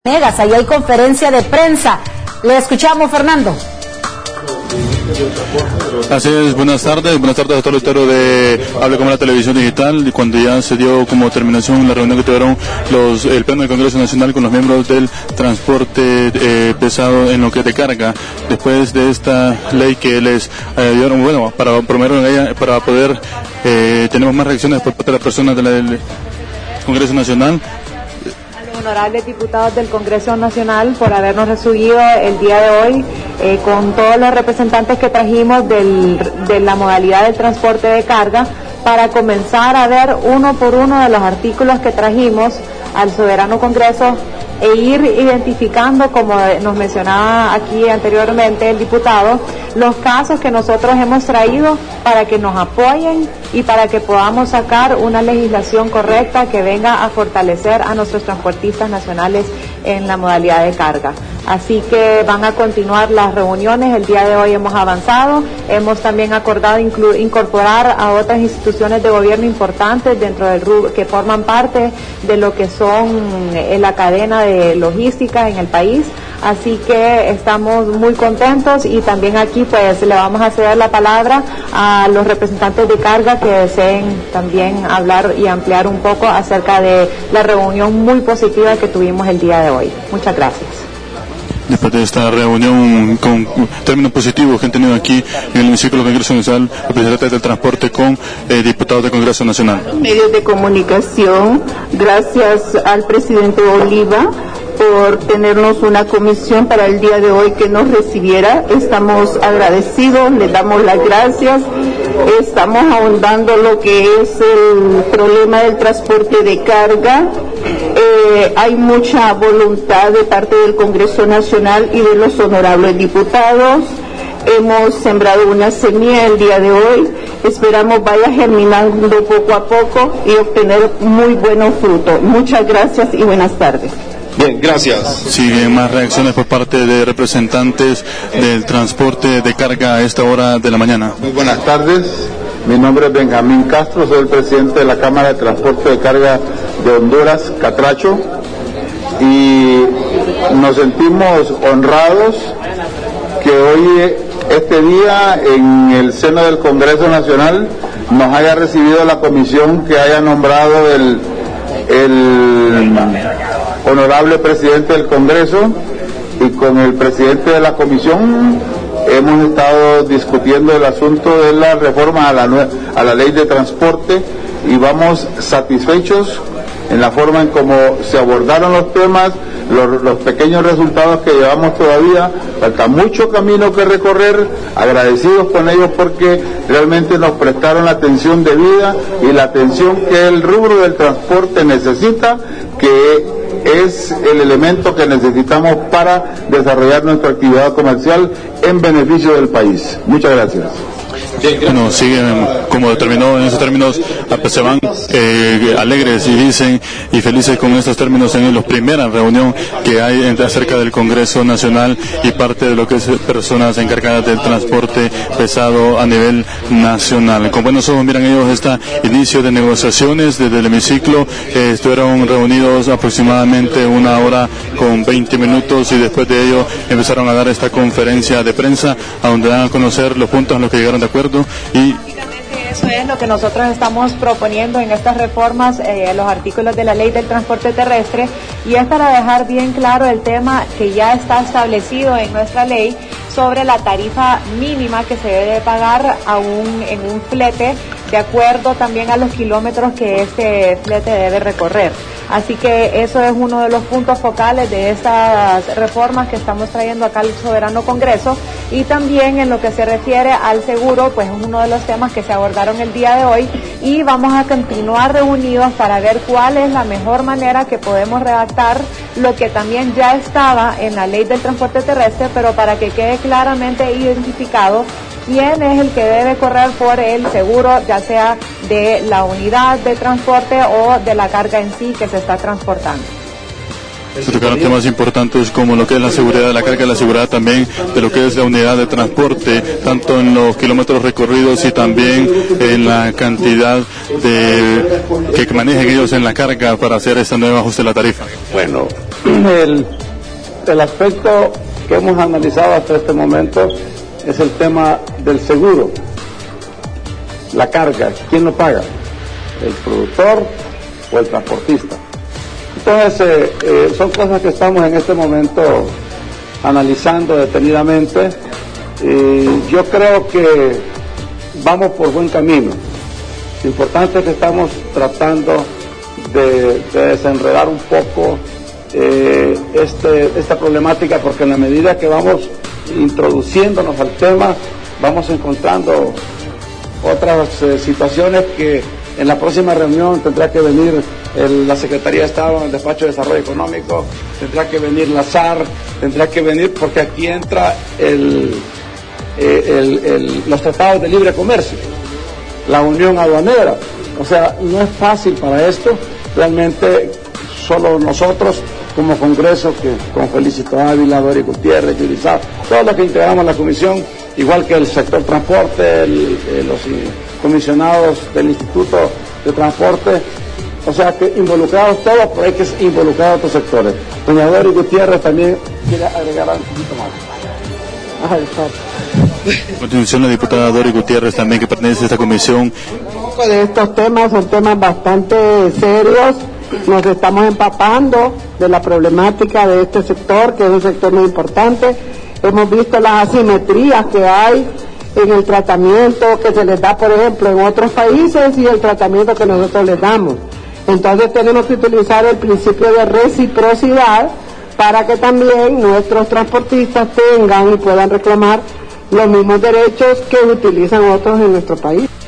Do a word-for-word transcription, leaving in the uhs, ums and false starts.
Megas, ahí hay conferencia de prensa. Le escuchamos, Fernando. Así es, buenas tardes, buenas tardes a todo el auditorio de Hable como la Televisión Digital, y cuando ya se dio como terminación la reunión que tuvieron los, el Pleno del Congreso Nacional con los miembros del transporte eh, pesado en lo que es de carga, después de esta ley que les eh, dieron, bueno, para promover una ley, para poder, eh, tenemos más reacciones por parte de las personas de la, del Congreso Nacional. Honorables diputados del Congreso Nacional por habernos recibido el día de hoy eh, con todos los representantes que trajimos del, de la modalidad del transporte de carga para comenzar a ver uno por uno de los artículos que trajimos al soberano Congreso e ir identificando, como nos mencionaba aquí anteriormente el diputado, los casos que nosotros hemos traído para que nos apoyen y para que podamos sacar una legislación correcta que venga a fortalecer a nuestros transportistas nacionales en la modalidad de carga. Así que van a continuar las reuniones, el día de hoy hemos avanzado, hemos también acordado inclu- incorporar a otras instituciones de gobierno importantes dentro del rubro, que forman parte de lo que son eh, la cadena de logística en el país, así que estamos muy contentos y también aquí pues le vamos a ceder la palabra a los representantes de carga que deseen también hablar y ampliar un poco acerca de la reunión muy positiva que tuvimos el día de hoy. Muchas gracias. Después de esta reunión con términos positivos que han tenido aquí en el hemiciclo del Congreso Nacional, representantes del transporte con eh, diputados del Congreso Nacional. Medios de comunicación, gracias al presidente Oliva por tenernos una comisión para el día de hoy que nos recibiera. Estamos agradecidos, le damos las gracias. Estamos ahondando lo que es el problema del transporte de carga. Eh, hay mucha voluntad de parte del Congreso Nacional y de los honorables diputados. Hemos sembrado una semilla el día de hoy. Esperamos vaya germinando poco a poco y obtener muy buenos frutos. Muchas gracias y buenas tardes. Bien, gracias. Siguen más reacciones por parte de representantes del transporte de carga a esta hora de la mañana. Muy buenas tardes. Mi nombre es Benjamín Castro, soy el presidente de la Cámara de Transporte de Carga de Honduras, Catracho, y nos sentimos honrados que hoy, este día, en el seno del Congreso Nacional, nos haya recibido la comisión que haya nombrado el, el honorable presidente del Congreso, y con el presidente de la comisión hemos estado discutiendo el asunto de la reforma a la, a la ley de transporte y vamos satisfechos en la forma en cómo se abordaron los temas, los, los pequeños resultados que llevamos todavía. Falta mucho camino que recorrer, agradecidos con ellos porque realmente nos prestaron la atención debida y la atención que el rubro del transporte necesita, que es el elemento que necesitamos para desarrollar nuestra actividad comercial en beneficio del país. Muchas gracias. Bueno, siguen como determinó en esos términos, se van eh, alegres y dicen y felices con estos términos en la primera reunión que hay entre, acerca del Congreso Nacional y parte de lo que es personas encargadas del transporte pesado a nivel nacional. Con buenos ojos miran ellos este inicio de negociaciones desde el hemiciclo. Eh, estuvieron reunidos aproximadamente una hora con veinte minutos y después de ello empezaron a dar esta conferencia de prensa a donde dan a conocer los puntos en los que llegaron de acuerdo. Y eso es lo que nosotros estamos proponiendo en estas reformas, eh, los artículos de la ley del transporte terrestre, y es para dejar bien claro el tema que ya está establecido en nuestra ley sobre la tarifa mínima que se debe pagar a un, en un flete, de acuerdo también a los kilómetros que este flete debe recorrer. Así que eso es uno de los puntos focales de estas reformas que estamos trayendo acá al soberano Congreso, y también en lo que se refiere al seguro, pues es uno de los temas que se abordaron el día de hoy, y vamos a continuar reunidos para ver cuál es la mejor manera que podemos redactar lo que también ya estaba en la ley del transporte terrestre, pero para que quede claramente identificado quién es el que debe correr por el seguro, ya sea de la unidad de transporte o de la carga en sí que se está transportando. Se tocaron temas importantes como lo que es la seguridad de la carga y la seguridad también de lo que es la unidad de transporte, tanto en los kilómetros recorridos y también en la cantidad de que manejen ellos en la carga para hacer este nuevo ajuste de la tarifa. Bueno, el, el aspecto que hemos analizado hasta este momento es el tema del seguro, la carga, ¿quién lo paga? ¿El productor o el transportista? Entonces, eh, eh, son cosas que estamos en este momento analizando detenidamente. Eh, yo creo que vamos por buen camino. Lo importante es que estamos tratando de, de desenredar un poco eh, este, esta problemática, porque en la medida que vamos introduciéndonos al tema, vamos encontrando otras eh, situaciones que en la próxima reunión tendrá que venir el, la Secretaría de Estado en el Despacho de Desarrollo Económico, tendrá que venir la S A R, tendrá que venir, porque aquí entra el, eh, el, el, los tratados de libre comercio, la unión aduanera. O sea, no es fácil para esto, realmente solo nosotros como Congreso, que con Felicito Ávila, Dori Gutiérrez, Yurizar, todos los que integramos la comisión, igual que el sector transporte, el, el, los comisionados del Instituto de Transporte, o sea que involucrados todos, pero hay que involucrar a otros sectores. Doña Dori Gutiérrez también quiere agregar un poquito más. Ay, a continuación, la diputada Dori Gutiérrez, también que pertenece a esta comisión. Un poco de estos temas son temas bastante serios. Nos estamos empapando de la problemática de este sector, que es un sector muy importante. Hemos visto las asimetrías que hay en el tratamiento que se les da, por ejemplo, en otros países y el tratamiento que nosotros les damos. Entonces tenemos que utilizar el principio de reciprocidad para que también nuestros transportistas tengan y puedan reclamar los mismos derechos que utilizan otros en nuestro país.